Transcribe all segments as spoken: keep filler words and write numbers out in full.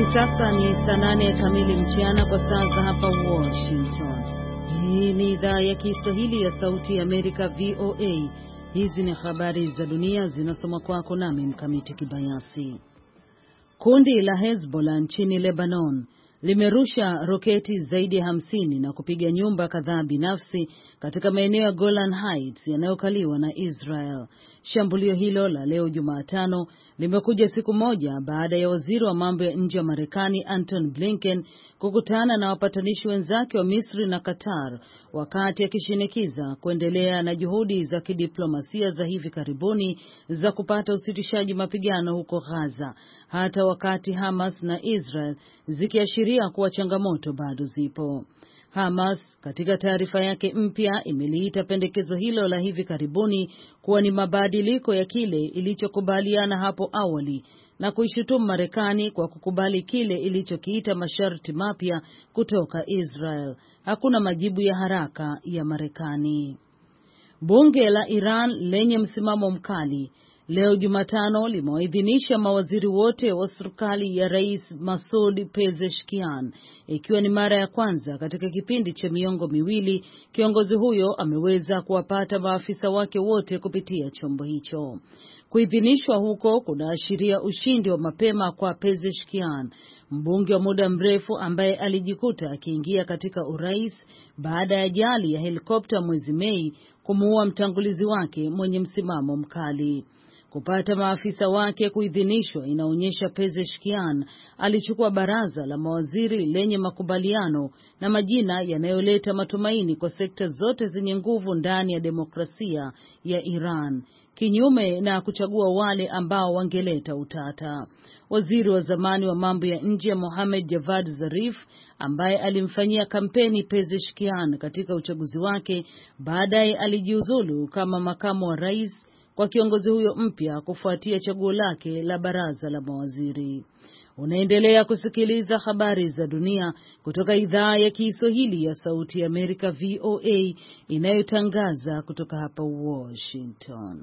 sasa ni saa nane kamili mchana kwa saa za hapa Washington. Hii ni idhaa ya Kiswahili ya Sauti ya Amerika V O A. Hizi ni habari za dunia zinasoma kwako nami Mkamiti Kibayasi. Kundi la Hezbollah nchini Lebanon limerusha roketi zaidi ya hamsini na kupiga nyumba kadhaa binafsi katika maeneo ya Golan Heights yanayokaliwa na Israel. Shambulio hilo la leo Jumatano limekuja siku moja baada ya waziri wa mambo ya nje wa Marekani Anton Blinken kukutana na wapatanishi wenzake wa Misri na Qatar wakati akishinikiza kuendelea na juhudi za kidiplomasia za hivi karibuni za kupata usitishaji mapigano huko Gaza, hata wakati Hamas na Israel zikiashiria kuwa changamoto bado zipo. Hamas katika taarifa yake mpya imeliita pendekezo hilo la hivi karibuni kuwa ni mabadiliko ya kile ilichokubaliana hapo awali na kuishutumu Marekani kwa kukubali kile ilichokiita masharti mapya kutoka Israel. Hakuna majibu ya haraka ya Marekani. Bunge la Iran lenye msimamo mkali leo Jumatano limewaidhinisha mawaziri wote wa serikali ya Rais Masoud Pezeshkian, ikiwa ni mara ya kwanza katika kipindi cha miongo miwili kiongozi huyo ameweza kuwapata maafisa wake wote kupitia chombo hicho. Kuidhinishwa huko kunaashiria ushindi wa mapema kwa Pezeshkian, mbunge wa muda mrefu ambaye alijikuta akiingia katika urais baada ya ajali ya helikopta mwezi Mei kumuua mtangulizi wake mwenye msimamo mkali. Kupata maafisa wake kuidhinishwa inaonyesha Pezeshkian alichukua baraza la mawaziri lenye makubaliano na majina yanayoleta matumaini kwa sekta zote zenye nguvu ndani ya demokrasia ya Iran, kinyume na kuchagua wale ambao wangeleta utata. Waziri wa zamani wa mambo ya nje Mohamed Javad Zarif, ambaye alimfanyia kampeni Pezeshkian katika uchaguzi wake, baadaye alijiuzulu kama makamu wa rais kwa kiongozi huyo mpya kufuatia chaguo lake la baraza la mawaziri. Unaendelea kusikiliza habari za dunia kutoka idhaa ya Kiswahili ya Sauti ya Amerika V O A inayotangaza kutoka hapa Washington.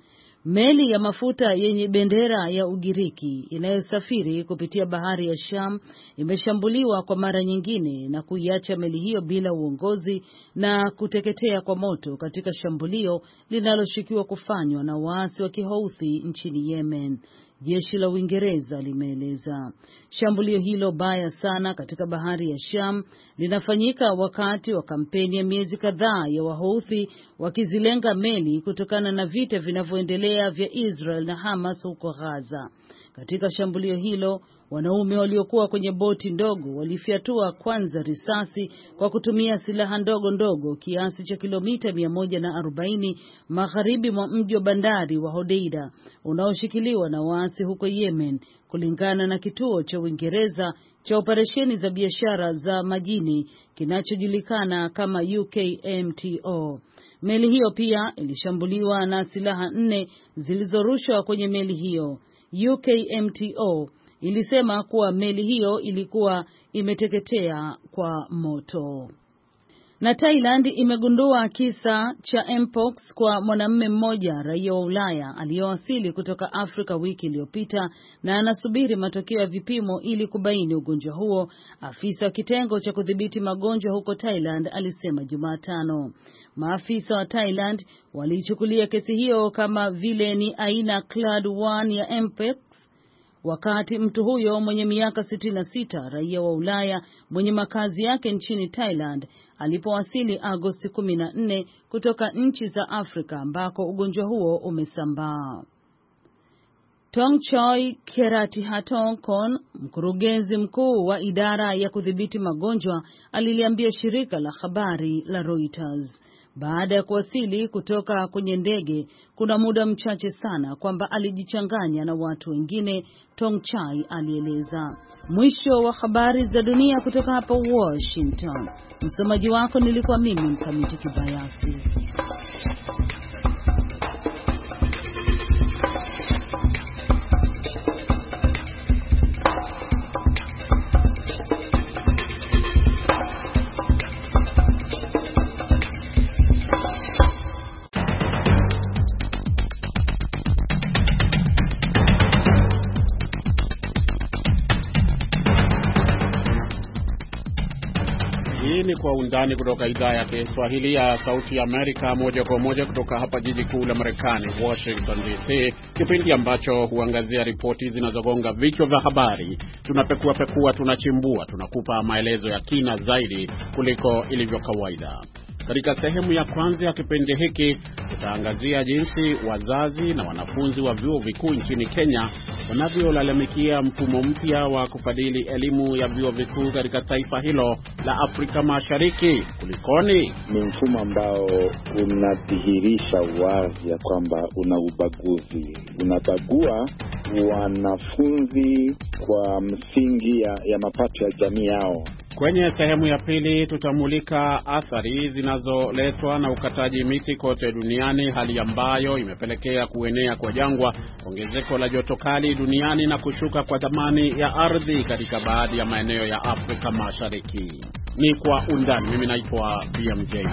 Meli ya mafuta yenye bendera ya Ugiriki inayosafiri kupitia bahari ya Sham imeshambuliwa kwa mara nyingine na kuiacha meli hiyo bila uongozi na kuteketea kwa moto katika shambulio linaloshukiwa kufanywa na waasi wa Kihouthi nchini Yemen, jeshi la Uingereza limeeleza. Shambulio hilo baya sana katika bahari ya Sham linafanyika wakati wa kampeni ya miezi kadhaa ya Wahouthi wakizilenga meli kutokana na vita vinavyoendelea vya Israel na Hamas huko Gaza. Katika shambulio hilo, wanaume waliokuwa kwenye boti ndogo walifyatua kwanza risasi kwa kutumia silaha ndogo ndogo kiasi cha kilomita mia moja na arobaini magharibi mwa mji wa bandari wa Hodeida unaoshikiliwa na waasi huko Yemen, kulingana na kituo cha Uingereza cha operesheni za biashara za majini kinachojulikana kama U K M T O. Meli hiyo pia ilishambuliwa na silaha nne zilizorushwa kwenye meli hiyo. U K M T O ilisema kuwa meli hiyo ilikuwa imeteketea kwa moto. Na Thailand imegundua kisa cha Mpox kwa mwanamume mmoja raia wa Ulaya aliyewasili kutoka Afrika wiki iliyopita na anasubiri matokeo ya vipimo ili kubaini ugonjwa huo, afisa wa kitengo cha kudhibiti magonjwa huko Thailand alisema Jumatano. Maafisa wa Thailand walichukulia kesi hiyo kama vile ni aina clade one ya Mpox, wakati mtu huyo mwenye miaka sitini na sita raia wa Ulaya mwenye makazi yake nchini Thailand alipowasili Agosti kumi na nne kutoka nchi za Afrika ambako ugonjwa huo umesambaa. Tongchoi Keratihatongkon, mkurugenzi mkuu wa idara ya kudhibiti magonjwa, aliliambia shirika la habari la Reuters baada ya kuwasili kutoka kwenye ndege kuna muda mchache sana kwamba alijichanganya na watu wengine, Tongchai alieleza. Mwisho wa habari za dunia kutoka hapa Washington. Msomaji wako nilikuwa mimi Mkamiti Kibayasi. Hii ni Kwa Undani kutoka idhaa ya Kiswahili ya Sauti ya Amerika, moja kwa moja kutoka hapa jiji kuu la Marekani, Washington D C, kipindi ambacho huangazia ripoti zinazogonga vichwa vya habari. Tunapekua pekua, tunachimbua, tunakupa maelezo ya kina zaidi kuliko ilivyo kawaida. Katika sehemu ya kwanza ya kipindi hiki tutaangazia jinsi wazazi na wanafunzi wa vyuo vikuu nchini Kenya wanavyolalamikia mfumo mpya wa kufadhili elimu ya vyuo vikuu katika taifa hilo la Afrika Mashariki. Kulikoni? Ni mfumo ambao unadhihirisha wazi ya kwamba una ubaguzi. Unabagua wanafunzi kwa msingi ya, ya mapato ya jamii yao. Kwenye sehemu ya pili tutamulika athari zinazoletwa na ukataji miti kote duniani, hali ambayo imepelekea kuenea kwa jangwa, ongezeko la joto kali duniani na kushuka kwa thamani ya ardhi katika baadhi ya maeneo ya Afrika Mashariki. Ni Kwa Undani. Mimi naitwa B M J.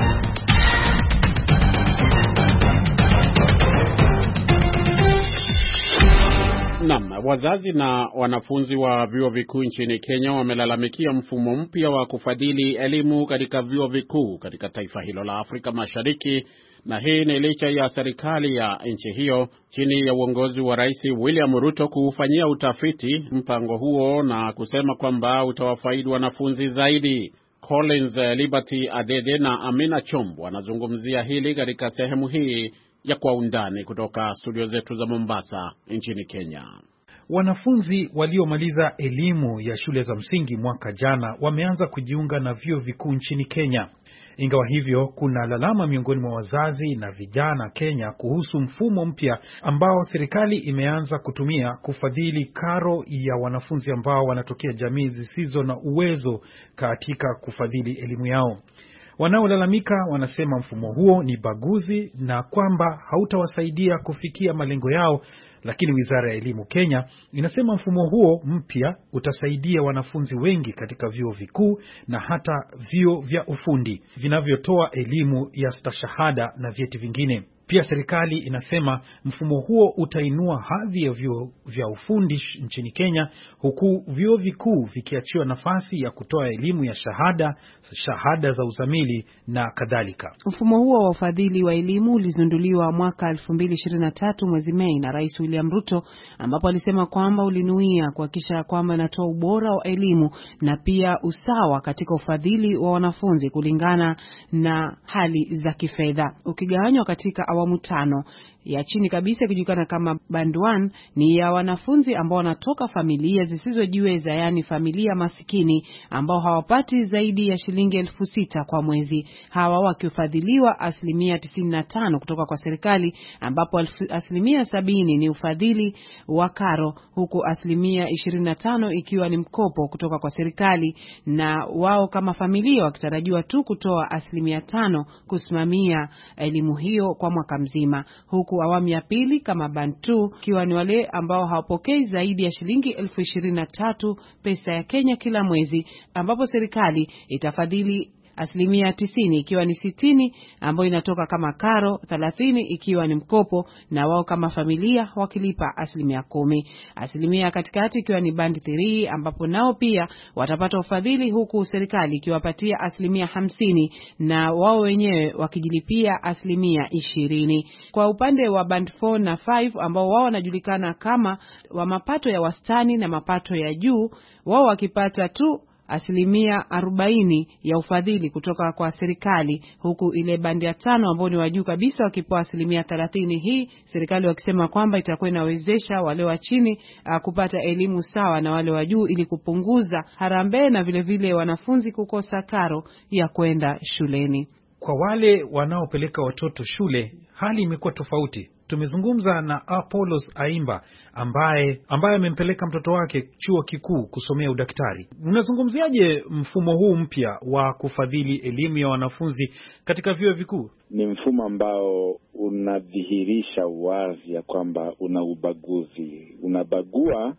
Naam, wazazi na wanafunzi wa vyuo vikuu nchini Kenya wamelalamikia mfumo mpya wa kufadhili elimu katika vyuo vikuu katika taifa hilo la Afrika Mashariki, na hii ni licha ya serikali ya nchi hiyo chini ya uongozi wa Rais William Ruto kuufanyia utafiti mpango huo na kusema kwamba utawafaidi wanafunzi zaidi. Collins Liberty Adede na Amina Chombo wanazungumzia hili katika sehemu hii ya Kwa Undani kutoka studio zetu za Mombasa nchini Kenya. Wanafunzi waliomaliza elimu ya shule za msingi mwaka jana wameanza kujiunga na vyuo vikuu nchini Kenya. Ingawa hivyo, kuna lalama miongoni mwa wazazi na vijana Kenya kuhusu mfumo mpya ambao serikali imeanza kutumia kufadhili karo ya wanafunzi ambao wanatokea jamii zisizo na uwezo katika kufadhili elimu yao. Wanaolalamika wanasema mfumo huo ni baguzi na kwamba hautawasaidia kufikia malengo yao, lakini Wizara ya Elimu Kenya inasema mfumo huo mpya utasaidia wanafunzi wengi katika vyuo vikuu na hata vyuo vya ufundi vinavyotoa elimu ya stashahada na vyeti vingine. Pia serikali inasema mfumo huo utainua hadhi ya vyuo vya ufundi nchini Kenya, huku vyuo vikuu vikiachiwa nafasi ya kutoa elimu ya shahada, shahada za uzamili na kadhalika. Mfumo huo wa ufadhili wa elimu ulizinduliwa mwaka elfu mbili ishirini na tatu mwezi Mei na Rais William Ruto, ambapo alisema kwamba ulinuia kuhakikisha kwamba inatoa ubora wa elimu na pia usawa katika ufadhili wa wanafunzi kulingana na hali za kifedha. Ukigawanywa katika awamu tano, ya chini kabisa ikijulikana kama band one ni ya wanafunzi ambao wanatoka familia zisizojiweza, yani familia masikini ambao hawapati zaidi ya shilingi elfu sita kwa mwezi. Hawa wakifadhiliwa asilimia tisini na tano kutoka kwa serikali, ambapo asilimia sabini ni ufadhili wa karo, huku asilimia ishirini na tano ikiwa ni mkopo kutoka kwa serikali, na wao kama familia wakitarajiwa tu kutoa asilimia tano kusimamia elimu hiyo kwa mwaka mzima. Huku awamu ya pili kama band two kiwa ni wale ambao hawapokei zaidi ya shilingi elfu ishirini na tatu pesa ya Kenya kila mwezi, ambapo serikali itafadhili asilimia tisini ikiwa ni sitini ambayo inatoka kama karo, thelathini ikiwa ni mkopo, na wao kama familia wakilipa asilimia kumi. Asilimia katikati ikiwa ni band three ambapo nao pia watapata ufadhili, huku serikali ikiwapatia asilimia hamsini na wao wenyewe wakijilipia asilimia ishirini. Kwa upande wa band four na five ambao wao wanajulikana kama wa mapato ya wastani na mapato ya juu, wao wakipata tu asilimia arobaini ya ufadhili kutoka kwa serikali, huku ile bandi ya tano ambao ni wa juu kabisa wakipewa asilimia thelathini. Hii serikali wakisema kwamba itakuwa inawezesha wale wa chini uh, kupata elimu sawa na wale wa juu, ili kupunguza harambee na vile vile wanafunzi kukosa karo ya kwenda shuleni. Kwa wale wanaopeleka watoto shule, hali imekuwa tofauti. Tumezungumza na Apollos Aimba ambaye ambaye amempeleka mtoto wake chuo kikuu kusomea udaktari. Unazungumziaje mfumo huu mpya wa kufadhili elimu ya wanafunzi katika vyuo vikuu? Ni mfumo ambao unadhihirisha wazi ya kwamba una ubaguzi. Unabagua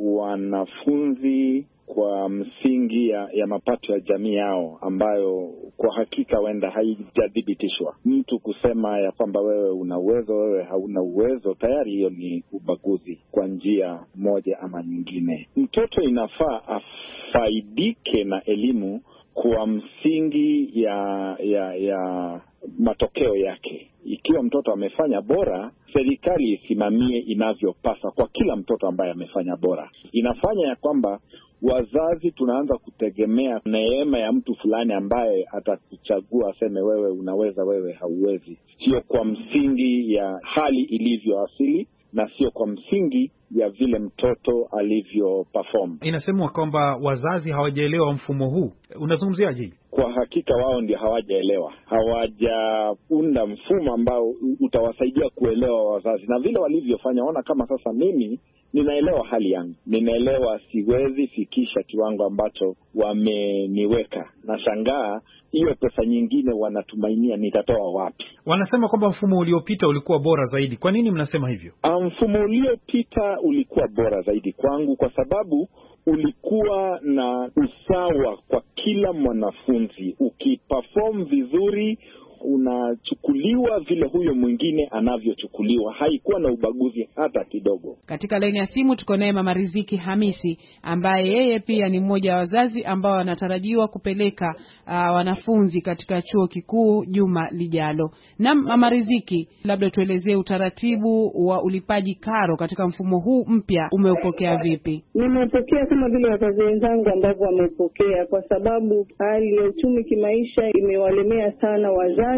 wanafunzi kwa msingi ya, ya mapato ya jamii yao, ambayo kwa hakika wenda haijadhibitishwa. Mtu kusema ya kwamba wewe una uwezo, wewe hauna uwezo, tayari hiyo ni ubaguzi kwa njia moja ama nyingine. Mtoto inafaa afaidike na elimu kwa msingi ya ya ya matokeo yake. Ikiwa mtoto amefanya bora, serikali isimamie inavyopasa kwa kila mtoto ambaye amefanya bora. Inafanya ya kwamba wazazi tunaanza kutegemea neema ya mtu fulani ambaye atakuchagua aseme wewe unaweza, wewe hauwezi. Sio kwa msingi ya hali ilivyo asili na sio kwa msingi ya vile mtoto alivyo perform. Inasemwa kwamba wazazi hawajaelewa mfumo huu. Unazungumziaje? Kwa hakika wao ndio hawajaelewa. Hawajaunda mfumo ambao utawasaidia kuelewa wazazi. Na vile walivyofanya, ona kama sasa mimi ninaelewa hali yangu. Ninaelewa siwezi fikisha kiwango ambacho wameniweka. Nashangaa hiyo pesa nyingine wanatumainia nitatoa wapi? Wanasema kwamba mfumo uliopita ulikuwa bora zaidi. Kwa nini mnasema hivyo? Mfumo uliopita ulikuwa bora zaidi kwangu kwa sababu ulikuwa na usawa kwa kila mwanafunzi. Ukiperform vizuri unachukuliwa vile huyo mwingine anavyochukuliwa. Haikuwa na ubaguzi hata kidogo. Katika laini ya simu tuko naye Mama Riziki Hamisi ambaye yeye pia ni mmoja wa wazazi ambao wanatarajiwa kupeleka uh, wanafunzi katika chuo kikuu juma lijalo. Na Mama Riziki, labda tuelezee utaratibu wa ulipaji karo katika mfumo huu mpya, umeupokea vipi? Nimepokea kama vile wazazi wenzangu ambao wamepokea, kwa sababu hali ya uchumi kimaisha imewalemea sana wazazi,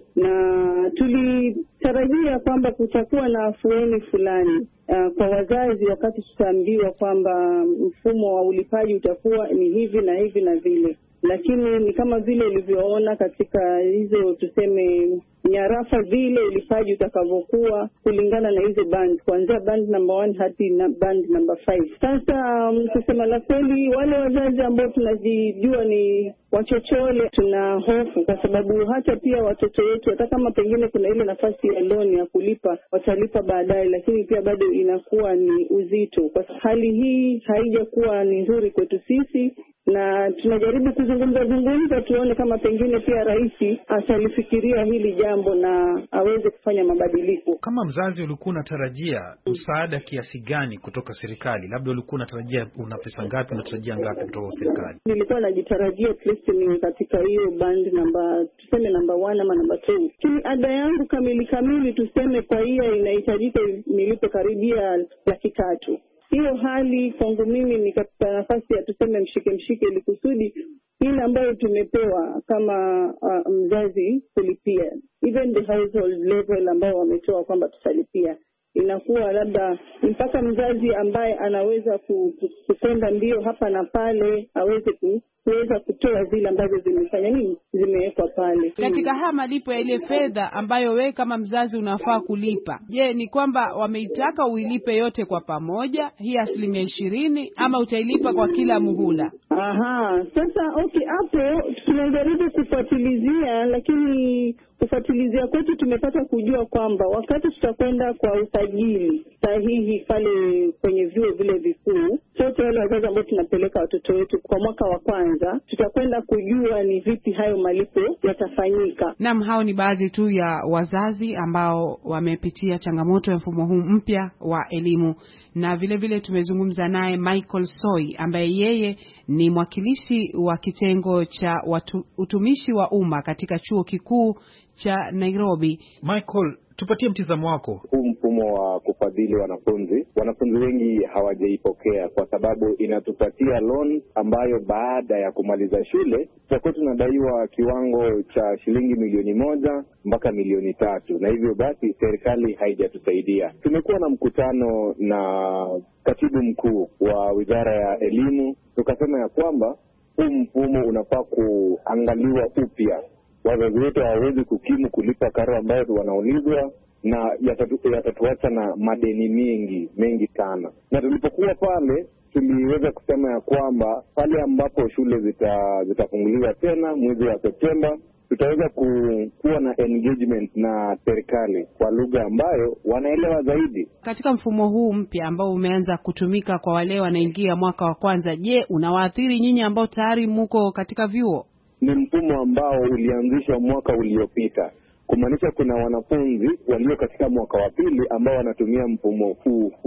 na tulitarajia kwamba kutakuwa na afueni fulani uh, kwa wazazi wakati tutaambiwa kwamba mfumo wa ulipaji utakuwa ni hivi na hivi na vile. Lakini ni kama vile ulivyoona katika hizo tuseme nyarafa vile ulipaji utakavyokuwa kulingana na hizo band, kuanzia band number one hadi na band number five. Sasa um, kusema la kweli, wale wazazi ambao tunajijua ni wachochole tuna hofu, kwa sababu hata pia watoto wetu hata kama pengine kuna ile nafasi ya loan ya kulipa watalipa baadaye, lakini pia bado inakuwa ni uzito. Kwa hali hii haijakuwa ni nzuri kwetu sisi, na tunajaribu kuzungumza zungumza tuone kama pengine pia rais atalifikiria hili jambo na aweze kufanya mabadiliko. Kama mzazi ulikuwa unatarajia msaada kiasi gani kutoka serikali? Labda ulikuwa unatarajia una pesa ngapi, unatarajia ngapi kutoka serikali? Nilikuwa najitarajia at least ni katika hiyo band namba tuseme namba one ama namba two. Kini ada yangu kamili kamili tuseme kwa hiyo inahitajika nilipe karibia laki tatu. Hiyo hali kwangu mimi ni katika nafasi ya tuseme mshike mshike, ili kusudi ile ambayo tumepewa kama uh, mzazi kulipia, even the household level ambao wametoa kwamba tutalipia, inakuwa labda mpaka mzazi ambaye anaweza kukwenda mbio hapa na pale aweze ku kuweza kutoa zile ambazo zimefanya nini zimewekwa pale. Katika haya malipo ya ile fedha ambayo we kama mzazi unafaa kulipa, je, ni kwamba wameitaka uilipe yote kwa pamoja hii asilimia ishirini ama utailipa kwa kila muhula? Aha, sasa okay, hapo tunajaribu kufuatilizia, lakini kufuatilizia kwetu tumepata kujua kwamba wakati tutakwenda kwa usajili sahihi pale kwenye vyuo vile vikuu, sote wale wazazi ambao tunapeleka watoto wetu kwa mwaka wa kwanza, tutakwenda kujua ni vipi hayo malipo yatafanyika. Naam, hao ni baadhi tu ya wazazi ambao wamepitia changamoto ya mfumo huu mpya wa elimu. Na vile vile tumezungumza naye Michael Soy ambaye yeye ni mwakilishi wa kitengo cha watu, utumishi wa umma katika chuo kikuu cha Nairobi. Michael, tupatie mtizamo wako. Huu mfumo wa kufadhili wanafunzi, wanafunzi wengi hawajaipokea kwa sababu inatupatia loan ambayo baada ya kumaliza shule tutakuwa tunadaiwa kiwango cha shilingi milioni moja mpaka milioni tatu, na hivyo basi serikali haijatusaidia. Tumekuwa na mkutano na katibu mkuu wa Wizara ya Elimu, tukasema ya kwamba huu mfumo unafaa kuangaliwa upya. Wazazi wetu hawawezi kukimu kulipa karo ambayo wanaulizwa, na yatatu, yatatuacha na madeni mengi mengi sana. Na tulipokuwa pale tuliweza kusema ya kwamba pale ambapo shule zita zitafunguliwa tena mwezi wa Septemba, tutaweza ku, kuwa na engagement na serikali kwa lugha ambayo wanaelewa zaidi. Katika mfumo huu mpya ambao umeanza kutumika kwa wale wanaingia mwaka wa kwanza, je, unawaathiri nyinyi ambao tayari mko katika vyuo? Ni mfumo ambao ulianzishwa mwaka uliopita, kumaanisha kuna wanafunzi walio katika mwaka wa pili ambao wanatumia mfumo huu huu.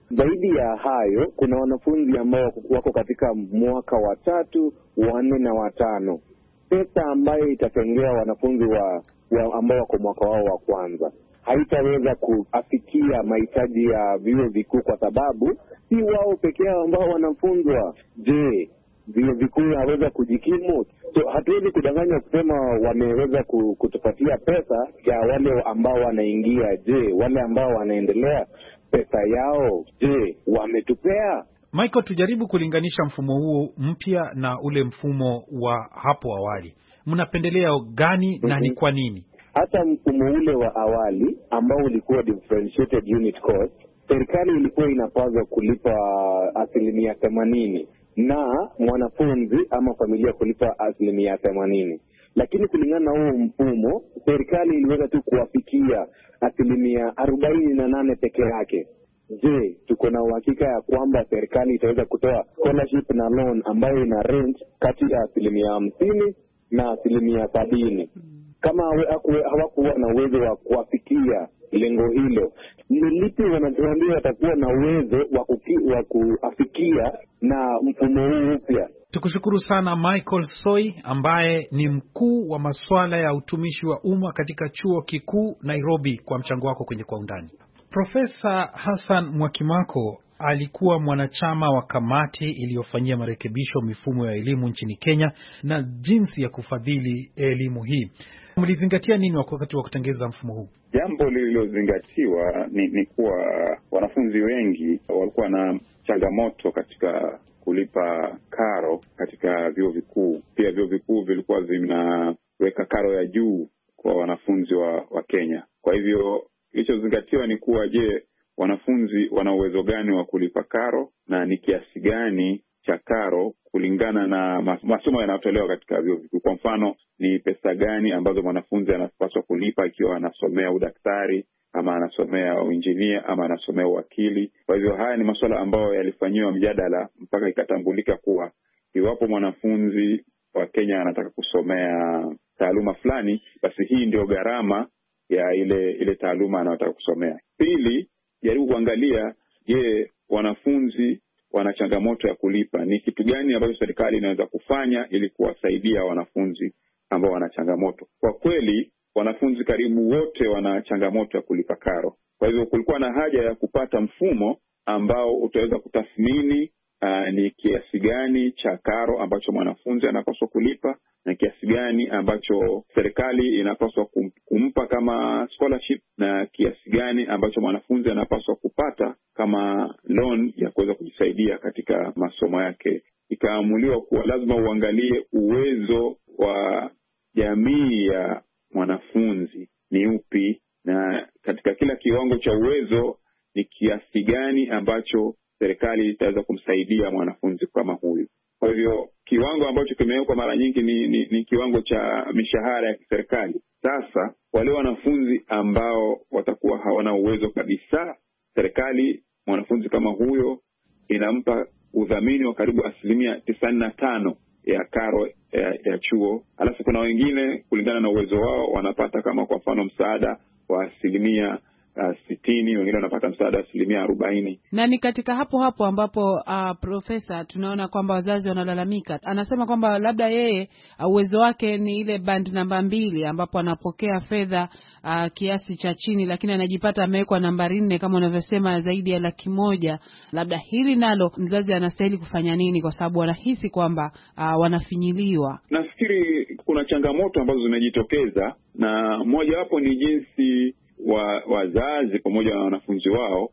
Zaidi ya hayo, kuna wanafunzi ambao wako katika mwaka wa tatu, wa nne na watano. Pesa ambayo itatengewa wanafunzi wa, wa ambao wako mwaka wao wa kwanza haitaweza kuafikia mahitaji ya vyuo vikuu, kwa sababu si wao pekee yao ambao wanafunzwa. Je, vyuo vikuu haweza kujikimu? So hatuwezi kudanganya kusema wameweza kutupatia pesa ya wale ambao wanaingia. Je, wale ambao wanaendelea, pesa yao je wametupea? Michael, tujaribu kulinganisha mfumo huo mpya na ule mfumo wa hapo awali. Mnapendelea gani? Mm-hmm. Na ni kwa nini? Hata mfumo ule wa awali ambao ulikuwa differentiated unit cost, serikali ilikuwa inapaswa kulipa asilimia themanini na mwanafunzi ama familia kulipa asilimia themanini. Lakini kulingana na huo mfumo, serikali iliweza tu kuwafikia asilimia arobaini na nane peke yake. Je, tuko na uhakika ya kwamba serikali itaweza kutoa scholarship na loan ambayo ina range kati ya asilimia hamsini na asilimia sabini? Kama hawakuwa na uwezo wa kuwafikia lengo hilo, ni lipi wanatuambia watakuwa na uwezo wa kuafikia na mfumo huu mpya? Tukushukuru sana Michael Soi, ambaye ni mkuu wa masuala ya utumishi wa umma katika Chuo Kikuu Nairobi, kwa mchango wako kwenye Kwa Undani. Profesa Hassan Mwakimako alikuwa mwanachama wa kamati iliyofanyia marekebisho mifumo ya elimu nchini Kenya na jinsi ya kufadhili elimu hii. Mlizingatia nini wakati wa kutengeza mfumo huu? Jambo lililozingatiwa ni, ni kuwa wanafunzi wengi walikuwa na changamoto katika kulipa karo katika vyuo vikuu. Pia vyuo vikuu vilikuwa vinaweka karo ya juu kwa wanafunzi wa, wa Kenya. Kwa hivyo kilichozingatiwa ni kuwa, je, wanafunzi wana uwezo gani wa kulipa karo na ni kiasi gani cha karo kulingana na masomo yanayotolewa katika vyuo vikuu. Kwa mfano, ni pesa gani ambazo mwanafunzi anapaswa kulipa ikiwa anasomea udaktari ama anasomea uinjinia ama anasomea uwakili. Kwa hivyo haya ni masuala ambayo yalifanyiwa mjadala mpaka ikatambulika kuwa iwapo mwanafunzi wa Kenya anataka kusomea taaluma fulani, basi hii ndio gharama ya ile ile taaluma anayotaka kusomea. Pili, jaribu kuangalia, je, wanafunzi wana changamoto ya kulipa. Ni kitu gani ambacho serikali inaweza kufanya ili kuwasaidia wanafunzi ambao wana changamoto? Kwa kweli, wanafunzi karibu wote wana changamoto ya kulipa karo. Kwa hivyo kulikuwa na haja ya kupata mfumo ambao utaweza kutathmini uh, ni kiasi gani cha karo ambacho mwanafunzi anapaswa kulipa na kiasi gani ambacho serikali inapaswa kumpa kama scholarship na kiasi gani ambacho mwanafunzi anapaswa kupata kama loan ya kuweza kujisaidia katika masomo yake. Ikaamuliwa kuwa lazima uangalie uwezo wa jamii ya mwanafunzi ni upi, na katika kila kiwango cha uwezo ni kiasi gani ambacho serikali itaweza kumsaidia mwanafunzi kama huyu. Kwa hivyo kiwango ambacho kimewekwa mara nyingi ni, ni, ni kiwango cha mishahara ya kiserikali. Sasa wale wanafunzi ambao watakuwa hawana uwezo kabisa, serikali mwanafunzi kama huyo inampa udhamini wa karibu asilimia tisini na tano ya karo ya, ya chuo. Alafu kuna wengine kulingana na uwezo wao wanapata kama kwa mfano msaada wa asilimia Uh, sitini, wengine wanapata msaada asilimia arobaini. Na ni katika hapo hapo ambapo uh, profesa tunaona kwamba wazazi wanalalamika. Anasema kwamba labda yeye uh, uwezo wake ni ile band namba mbili ambapo anapokea fedha uh, kiasi cha chini, lakini anajipata amewekwa nambari nne kama unavyosema, zaidi ya laki moja. Labda hili nalo mzazi anastahili kufanya nini, kwa sababu wanahisi kwamba uh, wanafinyiliwa? Nafikiri kuna changamoto ambazo zimejitokeza, na moja wapo ni jinsi wa wazazi pamoja na wanafunzi wao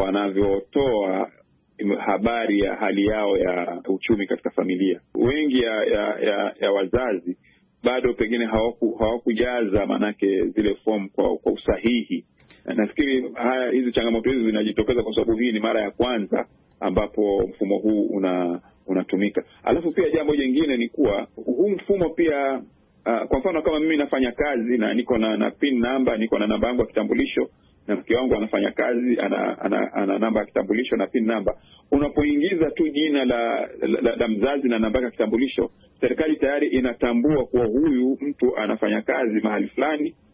wanavyotoa habari ya hali yao ya uchumi katika familia. Wengi ya, ya, ya, ya wazazi bado pengine hawaku, hawakujaza manake zile form kwa, kwa usahihi. Nafikiri haya hizi changamoto hizi zinajitokeza kwa sababu hii ni mara ya kwanza ambapo mfumo huu una unatumika. Alafu pia jambo jingine ni kuwa huu mfumo pia Uh, kwa mfano kama mimi nafanya kazi na niko na, na pin number, niko na namba yangu ya kitambulisho, na mke wangu anafanya kazi ana, ana, ana namba ya kitambulisho na pin number. Unapoingiza tu jina la, la, la, la mzazi na namba ya kitambulisho, serikali tayari inatambua kuwa huyu mtu anafanya kazi mahali fulani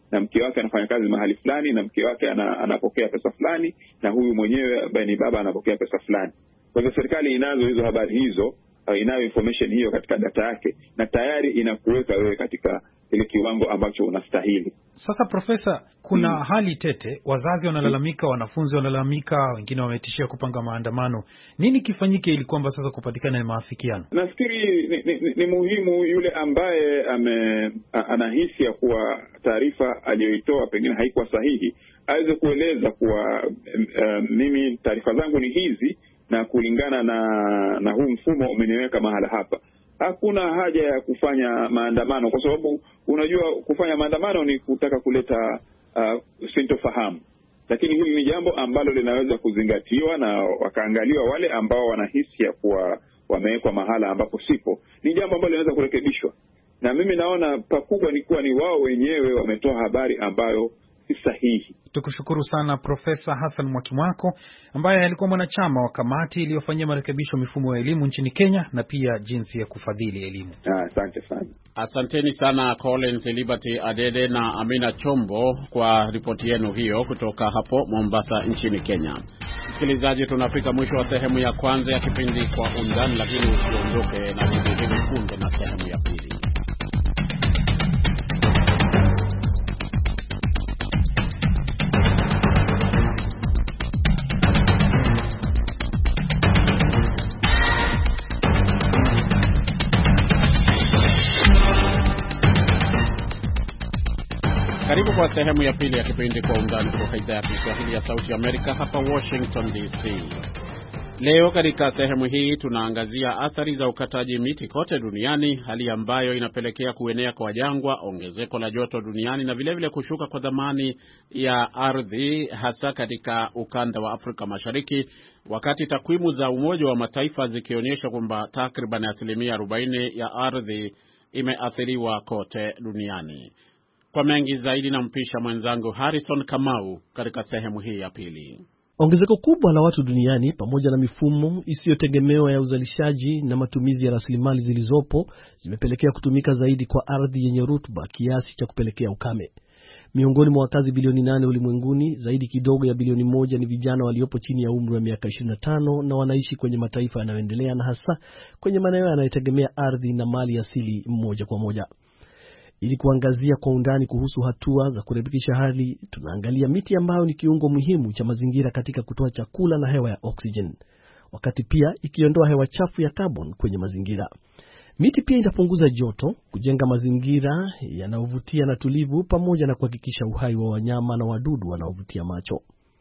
na mke wake anafanya kazi mahali fulani, na mke wake ana, anapokea pesa fulani, na huyu mwenyewe ambaye ni baba anapokea pesa fulani. Kwa hivyo serikali inazo hizo habari hizo, inayo information hiyo katika data yake, na tayari inakuweka wewe katika ile kiwango ambacho unastahili. Sasa Profesa, kuna hmm. hali tete, wazazi wanalalamika, wanafunzi wanalalamika, wengine wametishia kupanga maandamano. Nini kifanyike ili kwamba sasa kupatikana maafikiano? Nafikiri ni, ni, ni muhimu yule ambaye ame, anahisi ya kuwa taarifa aliyoitoa pengine haikuwa sahihi, aweze kueleza kuwa uh, mimi taarifa zangu ni hizi, na kulingana na na huu mfumo umeniweka mahala hapa. Hakuna haja ya kufanya maandamano, kwa sababu unajua kufanya maandamano ni kutaka kuleta uh, sintofahamu. Lakini hili ni jambo ambalo linaweza kuzingatiwa na wakaangaliwa wale ambao wanahisi ya kuwa wamewekwa mahala ambapo sipo. Ni jambo ambalo linaweza kurekebishwa. Na mimi naona pakubwa ni kuwa ni wao wenyewe wametoa habari ambayo si sahihi. Tukushukuru sana Profesa Hassan Mwakimwako ambaye alikuwa mwanachama wa kamati iliyofanyia marekebisho mifumo ya elimu nchini Kenya na pia jinsi ya kufadhili elimu. Asante sana. Asanteni sana Collins Liberty Adede na Amina Chombo kwa ripoti yenu hiyo kutoka hapo Mombasa nchini Kenya. Msikilizaji, tunafika mwisho wa sehemu ya kwanza ya kipindi Kwa Undani, lakini usiondoke na hivi hivi punde na sehemu ya pili. Karibu kwa sehemu ya pili ya kipindi Kwa Undani kutoka idhaa ya Kiswahili ya Sauti Amerika hapa Washington D C. Leo katika sehemu hii tunaangazia athari za ukataji miti kote duniani, hali ambayo inapelekea kuenea kwa jangwa, ongezeko la joto duniani na vile vile kushuka kwa thamani ya ardhi hasa katika ukanda wa Afrika Mashariki, wakati takwimu za Umoja wa Mataifa zikionyesha kwamba takriban asilimia arobaini ya ardhi imeathiriwa kote duniani. Kwa mengi zaidi na mpisha mwenzangu Harrison Kamau katika sehemu hii ya pili. Ongezeko kubwa la watu duniani pamoja na mifumo isiyotegemewa ya uzalishaji na matumizi ya rasilimali zilizopo zimepelekea kutumika zaidi kwa ardhi yenye rutuba kiasi cha kupelekea ukame. Miongoni mwa wakazi bilioni nane ulimwenguni, zaidi kidogo ya bilioni moja ni vijana waliopo chini ya umri wa miaka ishirini na tano na wanaishi kwenye mataifa yanayoendelea na hasa kwenye maeneo yanayotegemea ardhi na mali asili moja kwa moja. Ili kuangazia kwa undani kuhusu hatua za kurekebisha hali, tunaangalia miti ambayo ni kiungo muhimu cha mazingira katika kutoa chakula na hewa ya oxygen, wakati pia ikiondoa hewa chafu ya carbon kwenye mazingira. Miti pia inapunguza joto, kujenga mazingira yanayovutia na tulivu, pamoja na kuhakikisha uhai wa wanyama na wadudu wanaovutia macho.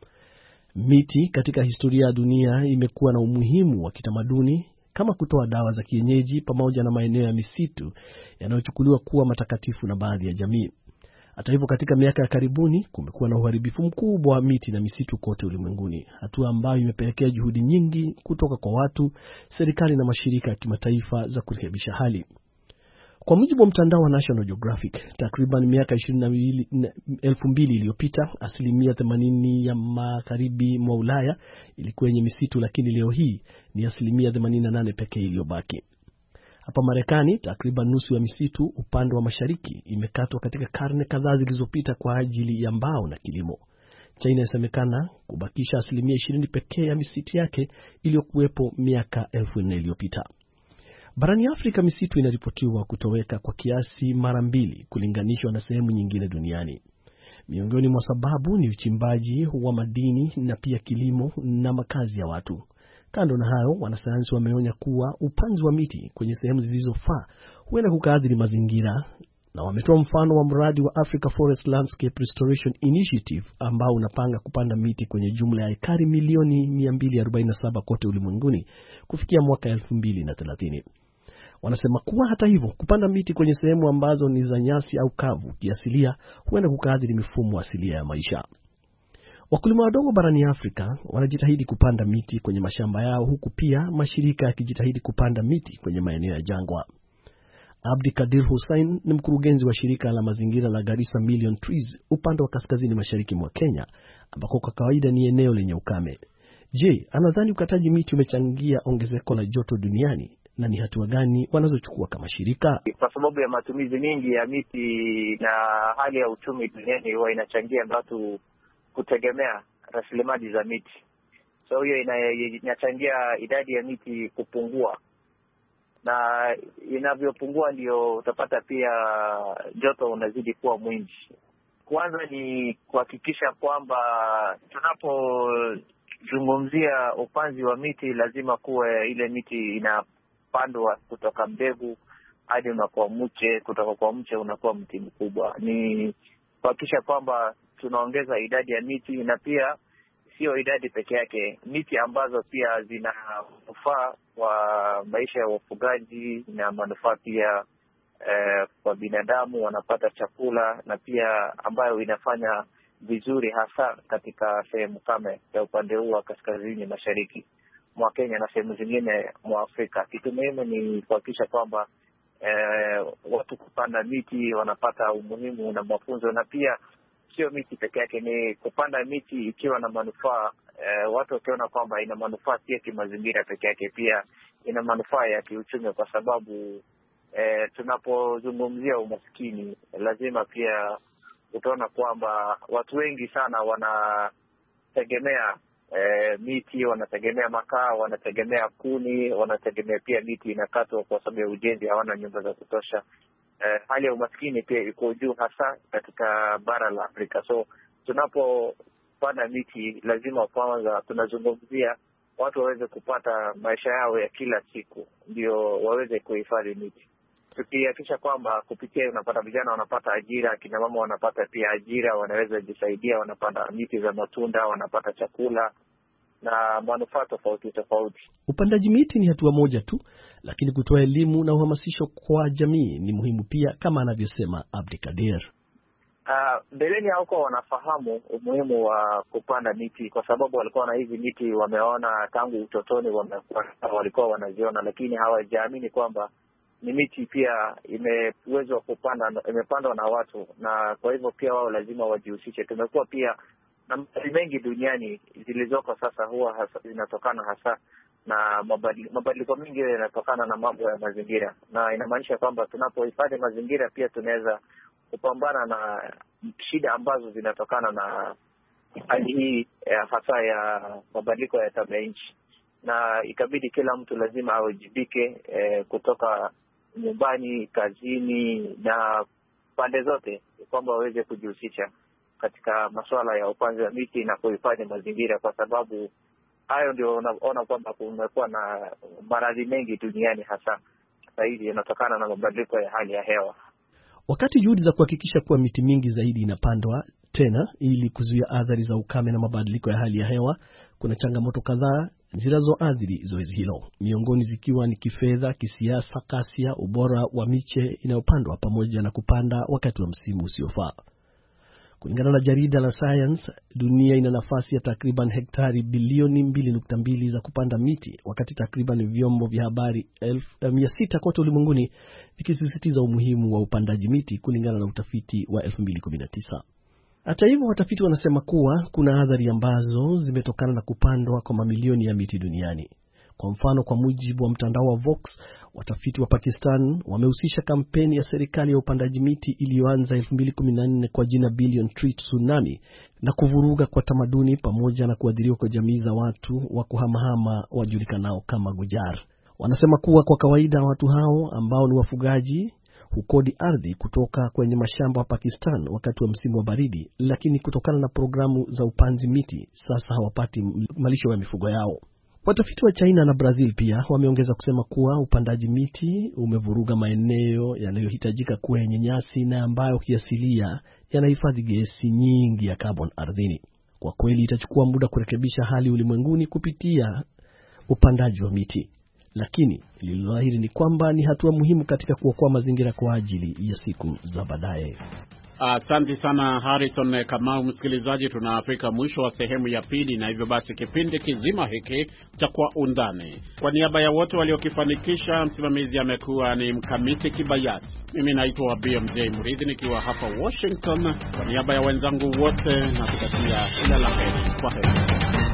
Miti katika historia ya dunia imekuwa na umuhimu wa kitamaduni kama kutoa dawa za kienyeji pamoja na maeneo ya misitu yanayochukuliwa kuwa matakatifu na baadhi ya jamii. Hata hivyo, katika miaka ya karibuni kumekuwa na uharibifu mkubwa wa miti na misitu kote ulimwenguni, hatua ambayo imepelekea juhudi nyingi kutoka kwa watu, serikali na mashirika ya kimataifa za kurekebisha hali. Kwa mujibu wa mtandao wa National Geographic, takriban miaka elfu mbili iliyopita, asilimia themanini ya magharibi mwa Ulaya ilikuwa yenye misitu, lakini leo hii ni asilimia themanini na nane pekee iliyobaki. Hapa Marekani, takriban nusu ya misitu upande wa mashariki imekatwa katika karne kadhaa zilizopita kwa ajili ya mbao na kilimo. China inasemekana kubakisha asilimia ishirini pekee ya misitu yake iliyokuwepo miaka elfu nne iliyopita. Barani Afrika, misitu inaripotiwa kutoweka kwa kiasi mara mbili kulinganishwa na sehemu nyingine duniani. Miongoni mwa sababu ni uchimbaji wa madini na pia kilimo na makazi ya watu. Kando na hayo, wanasayansi wameonya kuwa upanzi wa miti kwenye sehemu zilizofaa huenda kukaathiri mazingira, na wametoa mfano wa mradi wa Africa Forest Landscape Restoration Initiative ambao unapanga kupanda miti kwenye jumla ya ekari milioni mia mbili arobaini na saba kote ulimwenguni kufikia mwaka elfu mbili na thelathini. Wanasema kuwa hata hivyo, kupanda miti kwenye sehemu ambazo ni za nyasi au kavu kiasilia huenda kukaathiri mifumo asilia ya maisha. Wakulima wadogo barani Afrika wanajitahidi kupanda miti kwenye mashamba yao, huku pia mashirika yakijitahidi kupanda miti kwenye maeneo ya jangwa. Abdi Kadir Hussain ni mkurugenzi wa shirika la mazingira la Garissa Million Trees upande wa kaskazini mashariki mwa Kenya, ambako kwa kawaida ni eneo lenye ukame. Je, anadhani ukataji miti umechangia ongezeko la joto duniani? na ni hatua gani wanazochukua kama shirika? Kwa sababu ya matumizi mingi ya miti na hali ya uchumi duniani huwa inachangia watu kutegemea rasilimali za miti. So hiyo inachangia idadi ya miti kupungua, na inavyopungua ndio utapata pia joto unazidi kuwa mwingi. Kwanza ni kuhakikisha kwamba tunapozungumzia upanzi wa miti lazima kuwe ile miti inapandwa kutoka mbegu hadi unakuwa mche, kutoka kwa mche unakuwa mti mkubwa. Ni kuhakikisha kwamba tunaongeza idadi ya miti, na pia sio idadi peke yake, miti ambazo pia zina manufaa kwa maisha ya wafugaji na manufaa pia eh, kwa binadamu, wanapata chakula, na pia ambayo inafanya vizuri hasa katika sehemu kame ya upande huu wa kaskazini mashariki mwa Kenya na sehemu zingine mwa Afrika. Kitu muhimu ni kuhakikisha kwamba eh, watu kupanda miti wanapata umuhimu na mafunzo, na pia sio miti peke yake, ni kupanda miti ikiwa na manufaa. E, watu wakiona kwamba ina manufaa pia kimazingira peke yake, pia ina manufaa ya kiuchumi, kwa sababu e, tunapozungumzia umaskini lazima pia utaona kwamba watu wengi sana wanategemea e, miti, wanategemea makaa, wanategemea kuni, wanategemea pia miti inakatwa kwa sababu ya ujenzi, hawana nyumba za kutosha. Uh, hali ya umaskini pia iko juu hasa katika bara la Afrika. So tunapopanda miti lazima kwanza tunazungumzia watu waweze kupata maisha yao ya kila siku, ndio waweze kuhifadhi miti. Tukihakikisha kwamba kupitia unapata vijana wanapata ajira, kina mama wanapata pia ajira, wanaweza jisaidia, wanapanda miti za matunda, wanapata chakula na manufaa tofauti tofauti. Upandaji miti ni hatua moja tu, lakini kutoa elimu na uhamasisho kwa jamii ni muhimu pia, kama anavyosema Abdikadir. Uh, mbeleni hauko wanafahamu umuhimu wa kupanda miti, kwa sababu walikuwa na hizi miti wameona tangu utotoni, wamekuwa walikuwa wanaziona, lakini hawajaamini kwamba ni miti pia imewezwa kupanda, imepandwa na watu, na kwa hivyo pia wao lazima wajihusishe. Tumekuwa pia na mali mengi duniani zilizoko sasa huwa hasa, zinatokana hasa na mabadiliko mengi yanatokana na mambo ya mazingira, na inamaanisha kwamba tunapohifadhi mazingira pia tunaweza kupambana na shida ambazo zinatokana na hali hii hasa ya mabadiliko ya tabia nchi, na ikabidi kila mtu lazima awajibike eh, kutoka nyumbani, kazini na pande zote, kwamba waweze kujihusisha katika masuala ya upanzi wa miti na kuhifadhi mazingira, kwa sababu hayo ndio unaona kwamba kumekuwa na maradhi mengi duniani hasa zaidi yanatokana na mabadiliko ya hali ya hewa. Wakati juhudi za kuhakikisha kuwa miti mingi zaidi inapandwa tena ili kuzuia athari za ukame na mabadiliko ya hali ya hewa, kuna changamoto kadhaa zinazoathiri zoezi hilo, miongoni zikiwa ni kifedha, kisiasa, kasia, ubora wa miche inayopandwa pamoja na kupanda wakati wa msimu usiofaa. Kulingana na jarida la Science, dunia ina nafasi ya takriban hektari bilioni mbili nukta mbili za kupanda miti, wakati takriban vyombo vya habari mia sita kote ulimwenguni vikisisitiza umuhimu wa upandaji miti kulingana na utafiti wa elfu mbili kumi na tisa. Hata hivyo, watafiti wanasema kuwa kuna athari ambazo zimetokana na kupandwa kwa mamilioni ya miti duniani. Kwa mfano, kwa mujibu wa mtandao wa Vox, watafiti wa Pakistan wamehusisha kampeni ya serikali ya upandaji miti iliyoanza elfu mbili kumi na nne kwa jina Billion Tree Tsunami na kuvuruga kwa tamaduni pamoja na kuadhiriwa kwa jamii za watu wa kuhamahama wajulikanao kama Gujar. Wanasema kuwa kwa kawaida watu hao ambao ni wafugaji hukodi ardhi kutoka kwenye mashamba wa Pakistan wakati wa msimu wa baridi, lakini kutokana na programu za upanzi miti sasa hawapati malisho ya mifugo yao. Watafiti wa China na Brazil pia wameongeza kusema kuwa upandaji miti umevuruga maeneo yanayohitajika kuwa yenye nyasi na ambayo kiasilia yanahifadhi gesi nyingi ya carbon ardhini. Kwa kweli itachukua muda kurekebisha hali ulimwenguni kupitia upandaji wa miti, lakini lililodhahiri ni kwamba ni hatua muhimu katika kuokoa mazingira kwa ajili ya siku za baadaye. Asante uh, sana Harrison Kamau. Msikilizaji, tunafika mwisho wa sehemu ya pili, na hivyo basi kipindi kizima hiki cha Kwa Undani, kwa niaba ya wote waliokifanikisha, msimamizi amekuwa ni Mkamiti Kibayasi, mimi naitwa B M J Murithi nikiwa hapa Washington, kwa niaba ya wenzangu wote na kutakia kila la heri. Kwa heri.